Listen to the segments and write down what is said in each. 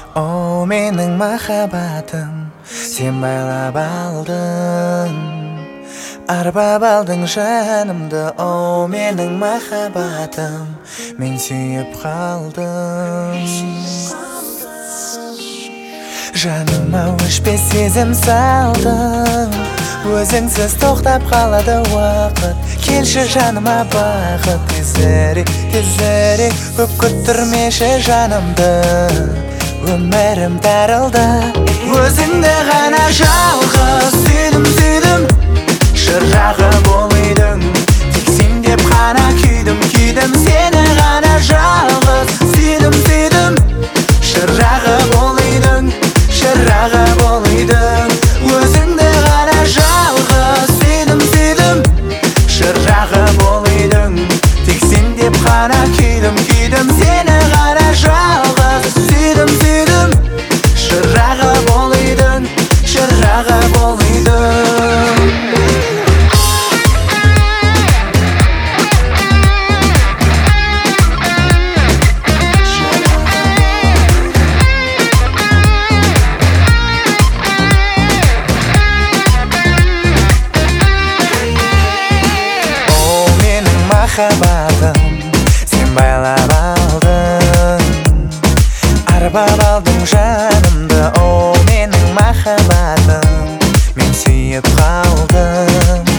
О, менің махаббатым, сен байлап алдың, арбап алдың жанымды. О, менің махаббатым, мен сүйіп қалдым. Жаныма өшпес сезім салдың, өзіңсіз тоқтап қалады уақыт. Келші жаныма бақыт, тезірек, тезірек көп күттірмеші жанымды. Өмірім тарылды, өзіңді ғана жалғыз сүйдім, сүйдім. Шырағы болыйдың, тек сен деп қана күйдім, күйдім. Сені ғана жалғыз сүйдім, сүйдім. Шырағы болыйдың, шырағы болыйдың. Өзіңді ғана жалғыз сүйдім, сүйдім. Шырағы болыйдың, тек сен деп қана күйдім, күйдім. Сені ғана жалғыз сүйдім, сүйдім. Шырағы болыйдың, шырағы болыйдың. Махаббатым, сен байлап алдың, арбап алдың жанымды. О, менің махаббатым, мен сүйіп қалдым.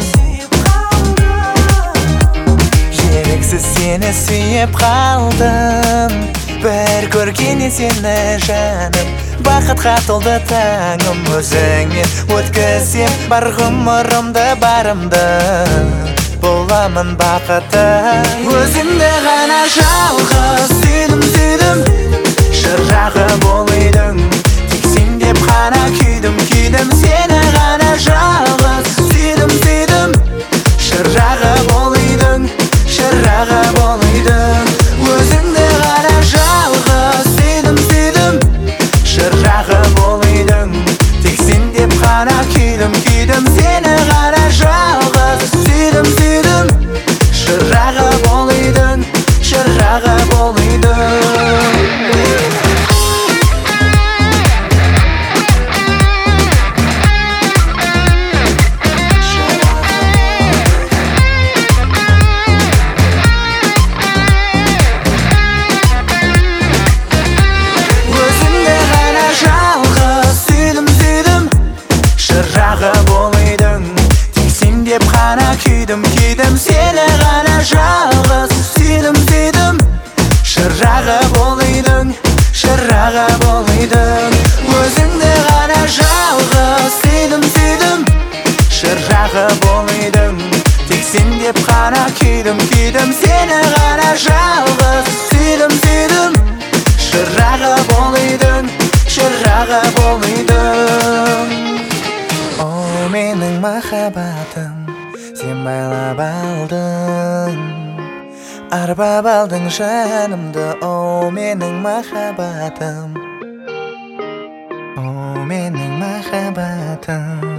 Жерексіз сені сүйіп қалдым, бір көргеннен сені жаным. Бақытқа толды таңым, өзіңмен өткізем бар ғұмырымды, барымды. Боламын бақытты, өзіңді ғана жалғыз сүйдім, сүйдім. Шырағы болыйдың, тек сен деп қана күйдім, күйдім. Сені ғана жалғыз сүйдім, сүйдім. Шырағы болыйдың, шырағы болыйдың. Өзіңді ғана жалғыз сүйдім, сүйдім. Шырағы болыйдың, тек сен деп қана күйдім, күйдім. Сені ғана жалғыз сүйдім, сүйдім. Шырағы болыйдың, шырағы болыйдың. Өзіңді ғана жалғыз сүйдім, сүйдім. Шырағы болыйдың, тек сен деп қана күйдім, күйдім. Сені ғана жалғыз сүйдім, сүйдім. Шырағы болыйдың, шырағы болыйдың. Өзіңді ғана жалғыз сүйдім, сүйдім. Шырағы болыйдың, тек сен деп қана күйдім, күйдім. Сені ғана жалғыз сүйдім, сүйдім. Шырағы болыйдың, шырағы болыйдың. О, менің махаббатым, сен байлап алдың, арбап алдың жанымды. О, менің махаббатым, о, менің махаббатым.